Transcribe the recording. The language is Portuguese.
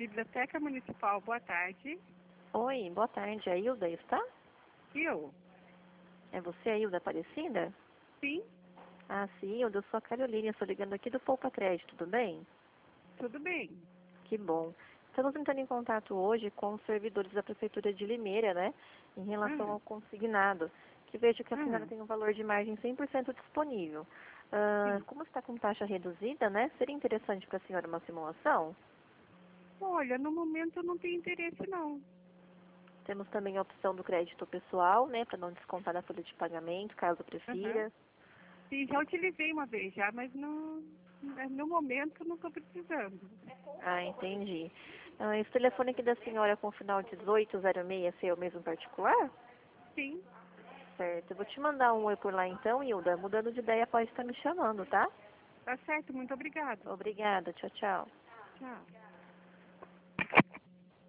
Biblioteca Municipal, boa tarde. Oi, boa tarde. A Hilda está? Eu? É você, a Hilda Aparecida? Sim, Ah, sim, Hilda, eu sou a Carolina, estou ligando aqui do Poupa Crédito, tudo bem? tudo bem. Que bom. Estamos entrando em contato hoje com os servidores da Prefeitura de Limeira, né? Em relação Hum, ao consignado, que vejo que a senhora hum, tem um valor de margem 100% disponível. sim. Como está com taxa reduzida, né? Seria interessante para a senhora uma simulação? Olha, no momento eu não tenho interesse não. Temos também a opção do crédito pessoal, né? Para não descontar da folha de pagamento, caso Aham. prefira. Sim, já utilizei uma vez já, mas no momento não estou precisando. Ah, entendi. Esse telefone aqui da senhora com o final 1806 é o mesmo particular? Sim, Certo. Eu vou te mandar um oi por lá então, Hilda. Mudando de ideia, pode estar me chamando, tá? tá certo, muito obrigada. Obrigada. Tchau, tchau. Tchau.